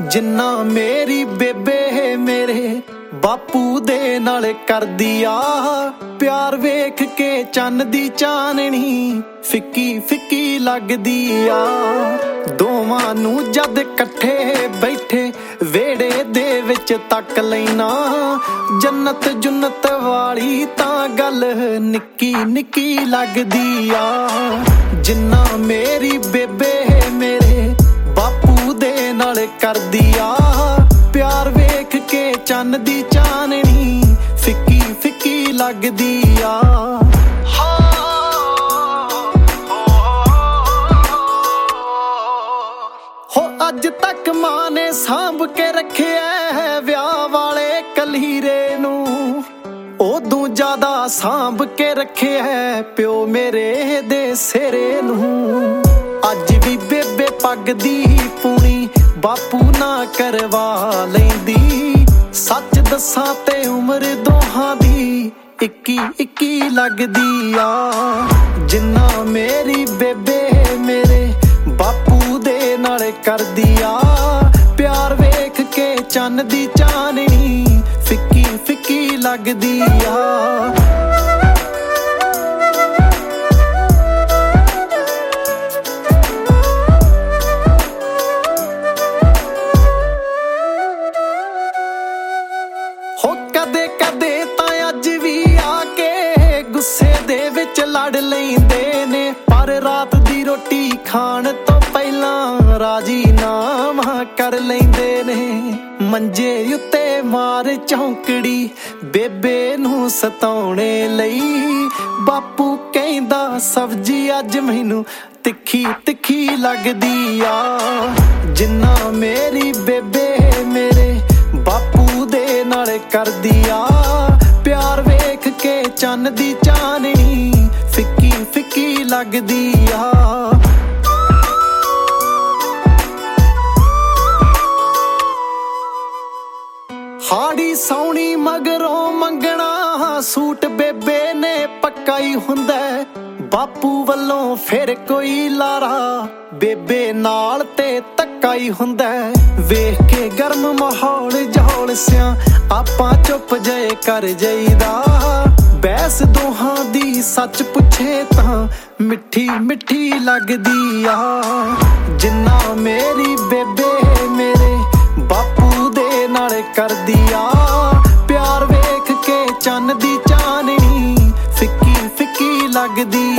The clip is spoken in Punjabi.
ਜਿੰਨਾ ਮੇਰੀ ਬੇਬੇ ਮੇਰੇ ਬਾਪੂ ਦੇ ਨਾਲ ਕਰਦੀ ਆ ਪਿਆਰ ਵੇਖ ਕੇ ਚੰਨ ਦੀ ਚਾਨਣੀ ਫਿੱਕੀ ਫਿੱਕੀ ਲੱਗਦੀ ਆ। ਦੋਵਾਂ ਨੂੰ ਜਦ ਇਕੱਠੇ ਬੈਠੇ ਵਿਹੜੇ ਦੇ ਵਿੱਚ ਤੱਕ ਲੈਣਾ ਜੰਨਤ ਜੁੰਨਤ ਵਾਲੀ ਤਾਂ ਗੱਲ ਨਿੱਕੀ ਨਿੱਕੀ ਲੱਗਦੀ ਆ। ਜਿੰਨਾ ਮੇਰੀ ਬੇਬੇ ਮੇਰੇ ਬਾਪੂ ਦੇ ਨਾਲ ਕਰਦੀ ਆ ਪਿਆਰ ਵੇਖ ਕੇ ਚੰਨ ਦੀ ਚਾਨਣੀ ਫਿੱਕੀ ਫਿੱਕੀ ਲੱਗਦੀ ਆ। ਹੋ ਅੱਜ ਤੱਕ ਮਾਂ ਨੇ ਸਾਂਭ ਕੇ ਰੱਖਿਆ ਵਿਆਹ ਵਾਲੇ ਕਲੀਰੇ ਨੂੰ ਉਦੋਂ ਜ਼ਿਆਦਾ ਸਾਂਭ ਕੇ ਰੱਖਿਆ ਪਿਓ ਮੇਰੇ ਦੇ ਸਿਰੇ ਨੂੰ। ਅੱਜ ਵੀ ਬੇਬੇ ਪੱਗ ਦੀ ਪੂਣੀ ਬਾਪੂ ਨਾ ਕਰਵਾ ਲੈਂਦੀ ਸੱਚ ਦੱਸਾਂ ਤੇ ਉਮਰ ਦੋਹਾਂ ਦੀ ਇੱਕੀ ਇੱਕੀ ਲੱਗਦੀ ਆ। ਜਿੰਨਾ ਮੇਰੀ ਬੇਬੇ ਮੇਰੇ ਬਾਪੂ ਦੇ ਨਾਲ ਕਰਦੀ ਆ ਪਿਆਰ ਵੇਖ ਕੇ ਚੰਨ ਦੀ ਚਾਨਣੀ ਫਿੱਕੀ ਫਿੱਕੀ ਲੱਗਦੀ ਆ। ਕਦੇ ਕਦੇ ਤਾਂ ਅੱਜ ਵੀ ਆ ਕੇ ਗੁੱਸੇ ਦੇ ਵਿੱਚ ਲੜ ਲੈਂਦੇ ਨੇ ਪਰ ਰਾਤ ਦੀ ਰੋਟੀ ਖਾਣ ਤੋਂ ਪਹਿਲਾਂ ਰਾਜ਼ੀਨਾਮਾ ਕਰ ਲੈਂਦੇ ਨੇ। ਮੰਜੇ ਉੱਤੇ ਮਾਰ ਚੌਂਕੜੀ ਬੇਬੇ ਨੂੰ ਸਤਾਉਣੇ ਲਈ ਬਾਪੂ ਕਹਿੰਦਾ ਸਬਜ਼ੀ ਅੱਜ ਮੈਨੂੰ ਤਿੱਖੀ ਤਿੱਖੀ ਲੱਗਦੀ ਆ। ਜਿੰਨਾ ਮੇਰੀ ਬੇਬੇ ਮੇਰੇ ਬਾਪੂ ਦੇ ਨਾਲ ਕਰਦੀ ਆ ਪਿਆਰ ਵੇਖ ਕੇ ਚੰਨ ਦੀ ਚਾਨਣੀ ਫਿੱਕੀ ਫਿੱਕੀ ਲੱਗਦੀ ਆ। ਹਾੜੀ ਸੌਣੀ ਮਗਰੋਂ ਮੰਗਣਾ ਸੂਟ ਬੇਬੇ ਨੇ ਪੱਕਾ ਹੀ ਹੁੰਦਾ ਬਾਪੂ ਵੱਲੋਂ ਫਿਰ ਕੋਈ ਲਾਰਾ ਬੇਬੇ ਨਾਲ ਤੇ ਧੱਕਾ ਹੀ ਹੁੰਦਾ। ਵੇਖ ਕੇ ਗਰਮ ਮਾਹੌਲ ਜਹੌਲ ਸਿਆਂ ਆਪਾਂ ਚੁੱਪ ਜੇ ਕਰ ਜਾਈਦਾ ਬਹਿਸ ਦੋਹਾਂ ਦੀ ਸੱਚ ਪੁੱਛੇ ਤਾਂ ਮਿੱਠੀ ਮਿੱਠੀ ਲੱਗਦੀ ਆ। ਜਿੰਨਾ ਮੇਰੀ ਬੇਬੇ ਮੇਰੇ ਬਾਪੂ ਦੇ ਨਾਲ ਕਰਦੀ ਆ ਪਿਆਰ ਵੇਖ ਕੇ ਚੰਨ ਦੀ ਚਾਨਣੀ ਫਿੱਕੀ ਫਿੱਕੀ ਲੱਗਦੀ